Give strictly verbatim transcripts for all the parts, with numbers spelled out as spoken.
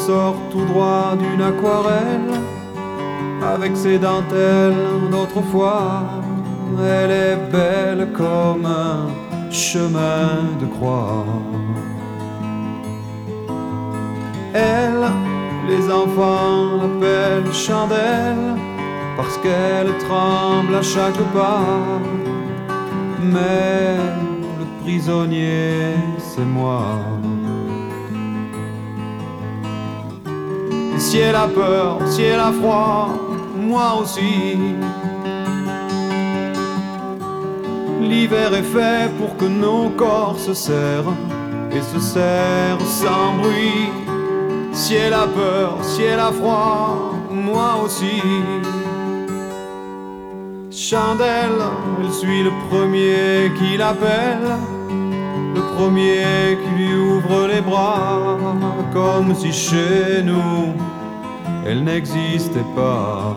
sort tout droit d'une aquarelle, avec ses dentelles d'autrefois. Elle est belle comme un chemin de croix. Elle, les enfants l'appellent Chandelle, parce qu'elle tremble à chaque pas. Mais le prisonnier, c'est moi. Et si elle a peur, si elle a froid, moi aussi. L'hiver est fait pour que nos corps se serrent et se serrent sans bruit. Si elle a peur, si elle a froid, moi aussi. Chandelle, elle suit le premier qui l'appelle, le premier qui lui ouvre les bras, comme si chez nous elle n'existait pas.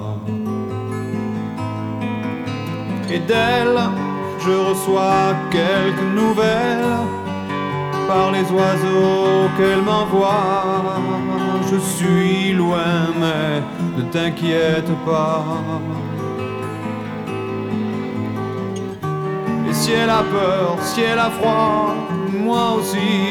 Et d'elle, je reçois quelques nouvelles par les oiseaux qu'elle m'envoie. Je suis loin, mais ne t'inquiète pas. Et si elle a peur, si elle a froid, moi aussi.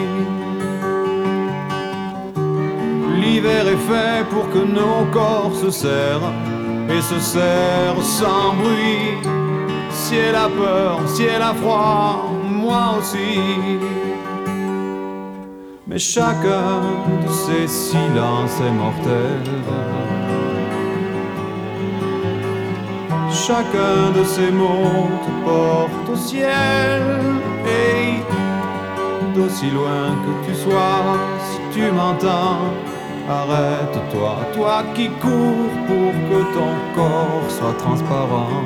L'hiver est fait pour que nos corps se serrent et se serrent sans bruit. Si elle a peur, si elle a froid, moi aussi. Mais chacun de ces silences est mortel. Chacun de ces mots te porte au ciel. Et d'aussi loin que tu sois, si tu m'entends, arrête-toi, toi qui cours pour que ton corps soit transparent.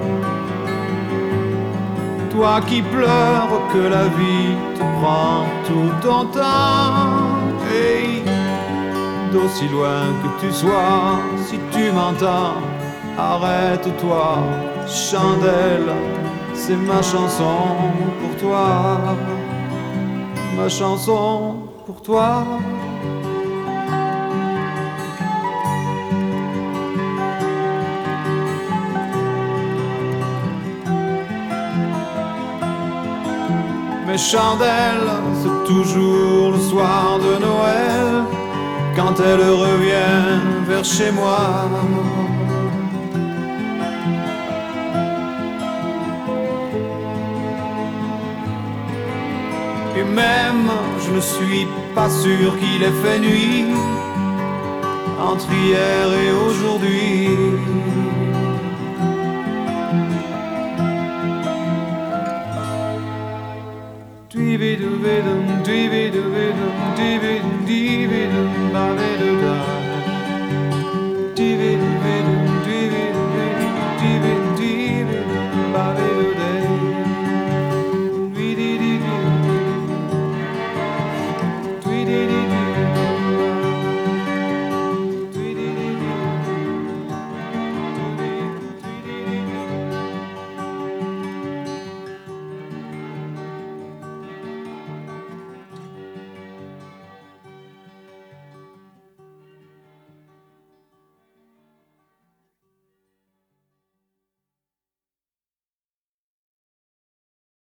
Toi qui pleures que la vie te prend tout ton temps. Et d'aussi loin que tu sois, si tu m'entends, arrête-toi, Chandelle, c'est ma chanson pour toi. Ma chanson pour toi. Mais Chandelle, c'est toujours le soir de Noël, quand elle revient vers chez moi. Et même, je ne suis pas sûr qu'il ait fait nuit entre hier et aujourd'hui. Dividum, dividum, dividum, dividum, dividum,